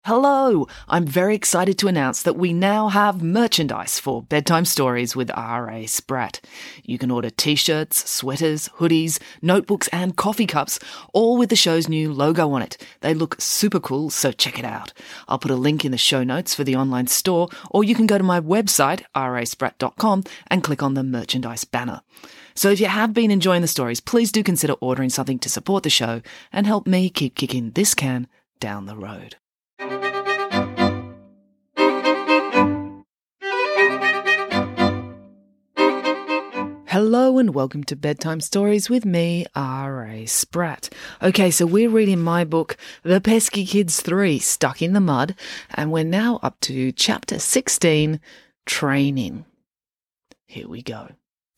Hello! I'm very excited to announce that we now have merchandise for Bedtime Stories with R.A. Spratt. You can order t-shirts, sweaters, hoodies, notebooks and coffee cups, all with the show's new logo on it. They look super cool, so check it out. I'll put a link in the show notes for the online store, or you can go to my website, raspratt.com, and click on the merchandise banner. So if you have been enjoying the stories, please do consider ordering something to support the show and help me keep kicking this can down the road. Hello and welcome to Bedtime Stories with me, R.A. Spratt. Okay, so we're reading my book, The Pesky Kids 3, Stuck in the Mud, and we're now up to Chapter 16, Training. Here we go.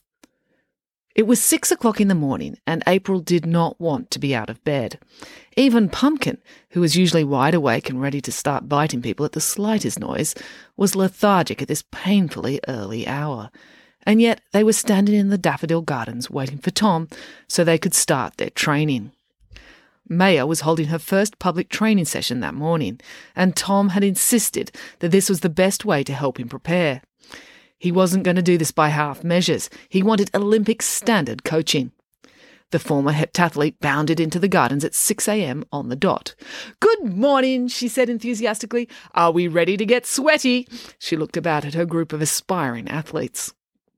It was 6 o'clock in the morning, and April did not want to be out of bed. Even Pumpkin, who was usually wide awake and ready to start biting people at the slightest noise, was lethargic at this painfully early hour. And yet they were standing in the daffodil gardens waiting for Tom so they could start their training. Maya was holding her first public training session that morning, and Tom had insisted that this was the best way to help him prepare. He wasn't going to do this by half measures. He wanted Olympic standard coaching. The former heptathlete bounded into the gardens at 6 a.m. on the dot. "Good morning," she said enthusiastically. "Are we ready to get sweaty?" She looked about at her group of aspiring athletes.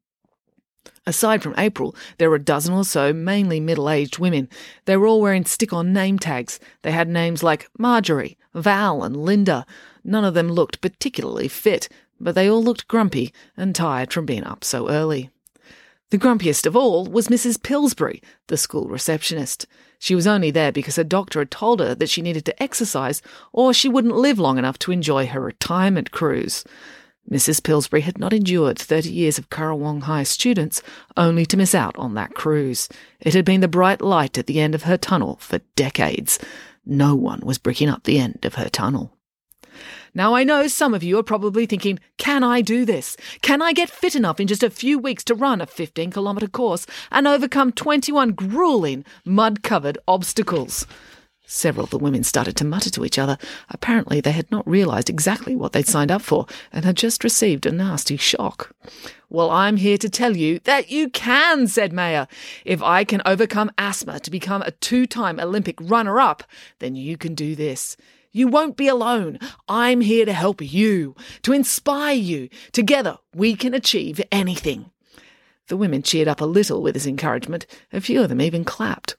Aside from April, there were a dozen or so, mainly middle-aged women. They were all wearing stick-on name tags. They had names like Marjorie, Val and Linda. None of them looked particularly fit, but they all looked grumpy and tired from being up so early. The grumpiest of all was Mrs. Pillsbury, the school receptionist. She was only there because her doctor had told her that she needed to exercise or she wouldn't live long enough to enjoy her retirement cruise. Mrs. Pillsbury had not endured 30 years of Currawong High students only to miss out on that cruise. It had been the bright light at the end of her tunnel for decades. No one was bricking up the end of her tunnel. Now I know some of you are probably thinking, can I do this? Can I get fit enough in just a few weeks to run a 15-kilometre course and overcome 21 gruelling, mud-covered obstacles? Several of the women started to mutter to each other. Apparently they had not realised exactly what they'd signed up for and had just received a nasty shock. "Well, I'm here to tell you that you can," said Maya. "If I can overcome asthma to become a 2-time Olympic runner-up, then you can do this. You won't be alone. I'm here to help you, to inspire you. Together we can achieve anything." The women cheered up a little with this encouragement. A few of them even clapped.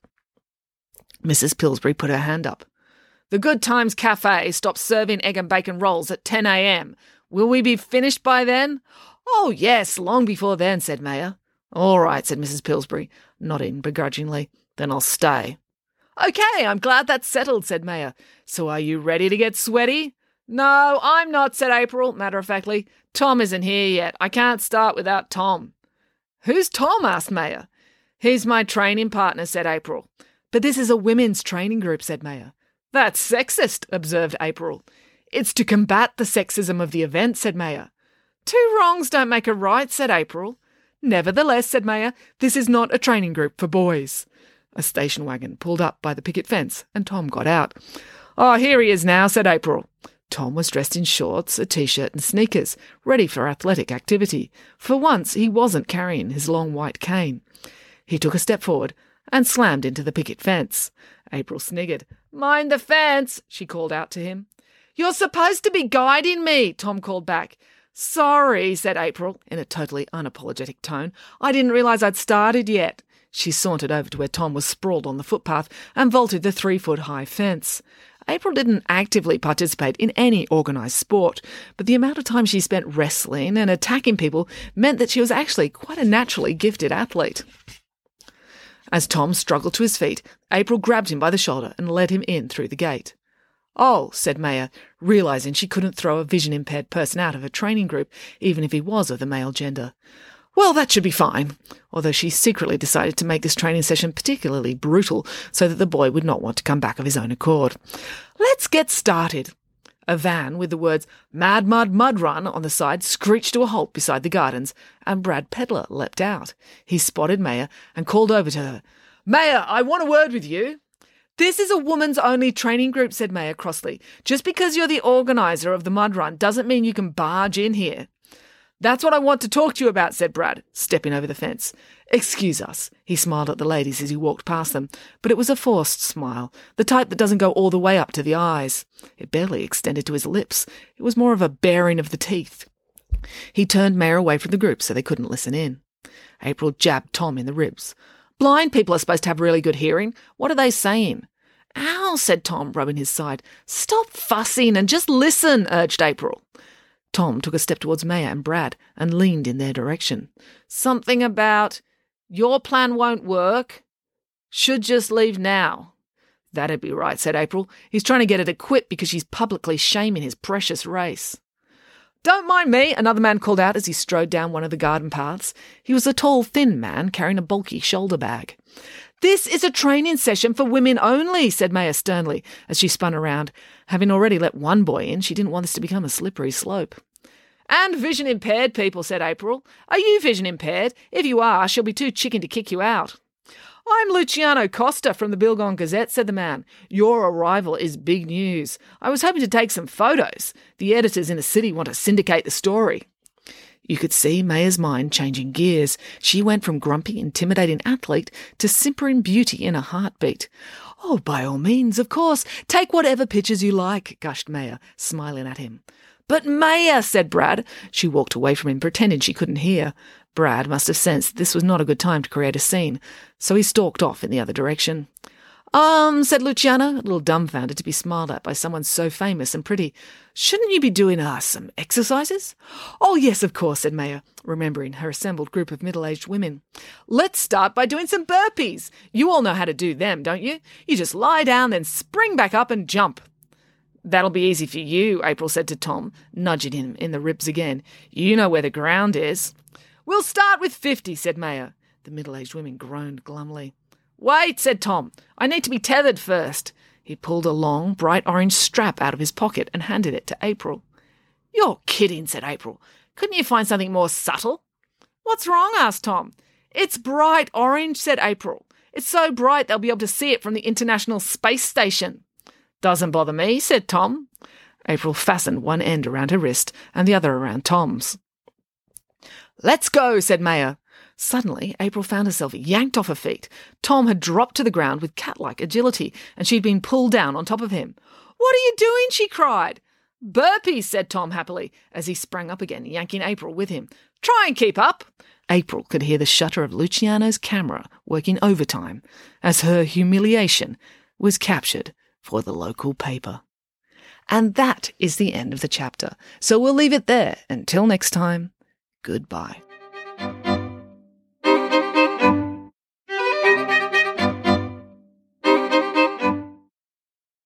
Mrs. Pillsbury put her hand up. "The Good Times Cafe stops serving egg and bacon rolls at 10 a.m. Will we be finished by then?" "Oh, yes, long before then," said Maya. "All right," said Mrs. Pillsbury, nodding begrudgingly. "Then I'll stay." "Okay, I'm glad that's settled," said Maya. "So are you ready to get sweaty?" "No, I'm not," said April, matter-of-factly. "Tom isn't here yet. I can't start without Tom." "Who's Tom?" asked Maya. "He's my training partner," said April. "But this is a women's training group," said Maya. "That's sexist," observed April. "It's to combat the sexism of the event," said Maya. "Two wrongs don't make a right," said April. "Nevertheless," said Maya, "this is not a training group for boys." A station wagon pulled up by the picket fence, and Tom got out. "Oh, here he is now," said April. Tom was dressed in shorts, a t-shirt and sneakers, ready for athletic activity. For once, he wasn't carrying his long white cane. He took a step forward and slammed into the picket fence. April sniggered. "Mind the fence," she called out to him. "You're supposed to be guiding me," Tom called back. "Sorry," said April, in a totally unapologetic tone. "I didn't realise I'd started yet." She sauntered over to where Tom was sprawled on the footpath and vaulted the 3-foot-high fence. April didn't actively participate in any organised sport, but the amount of time she spent wrestling and attacking people meant that she was actually quite a naturally gifted athlete. As Tom struggled to his feet, April grabbed him by the shoulder and led him in through the gate. "Oh," said Maya, realising she couldn't throw a vision-impaired person out of her training group, even if he was of the male gender. "Well, that should be fine," although she secretly decided to make this training session particularly brutal so that the boy would not want to come back of his own accord. "Let's get started." A van with the words "Mad Mud Mud Run" on the side screeched to a halt beside the gardens, and Brad Pedler leapt out. He spotted Maya and called over to her. "Maya, I want a word with you." This is a woman's only training group, said Maya crossly. Just because you're the organiser of the mud run doesn't mean you can barge in here. That's what I want to talk to you about, said Brad, stepping over the fence. Excuse us. He smiled at the ladies as he walked past them, but it was a forced smile, the type that doesn't go all the way up to the eyes. It barely extended to his lips. It was more of a baring of the teeth. He turned Maya away from the group so they couldn't listen in. April jabbed Tom in the ribs. Blind people are supposed to have really good hearing. What are they saying? Ow, said Tom, rubbing his side. Stop fussing and just listen, urged April. Tom took a step towards Maya and Brad and leaned in their direction. Something about, your plan won't work. Should just leave now. That'd be right, said April. He's trying to get her to quit because she's publicly shaming his precious race. Don't mind me, another man called out as he strode down one of the garden paths. He was a tall, thin man carrying a bulky shoulder bag. This is a training session for women only, said Maya sternly as she spun around. Having already let one boy in, she didn't want this to become a slippery slope. And vision-impaired people, said April. Are you vision-impaired? If you are, she'll be too chicken to kick you out. I'm Luciano Costa from the Bilgon Gazette, said the man. Your arrival is big news. I was hoping to take some photos. The editors in the city want to syndicate the story. You could see Maya's mind changing gears. She went from grumpy, intimidating athlete to simpering beauty in a heartbeat. Oh, by all means, of course. Take whatever pictures you like, gushed Maya, smiling at him. But Maya, said Brad. She walked away from him, pretending she couldn't hear. Brad must have sensed this was not a good time to create a scene, so he stalked off in the other direction. Said Luciana, a little dumbfounded to be smiled at by someone so famous and pretty. Shouldn't you be doing some exercises? Oh, yes, of course, said Maya, remembering her assembled group of middle-aged women. Let's start by doing some burpees. You all know how to do them, don't you? You just lie down, then spring back up and jump. That'll be easy for you, April said to Tom, nudging him in the ribs again. You know where the ground is. We'll start with 50, said Maya. The middle-aged women groaned glumly. Wait, said Tom. I need to be tethered first. He pulled a long, bright orange strap out of his pocket and handed it to April. You're kidding, said April. Couldn't you find something more subtle? What's wrong? Asked Tom. It's bright orange, said April. It's so bright they'll be able to see it from the International Space Station. Doesn't bother me, said Tom. April fastened one end around her wrist and the other around Tom's. Let's go, said Maya. Suddenly, April found herself yanked off her feet. Tom had dropped to the ground with cat-like agility, and she'd been pulled down on top of him. What are you doing? She cried. Burpees, said Tom happily, as he sprang up again, yanking April with him. Try and keep up. April could hear the shutter of Luciano's camera working overtime as her humiliation was captured for the local paper. And that is the end of the chapter, so we'll leave it there. Until next time, goodbye.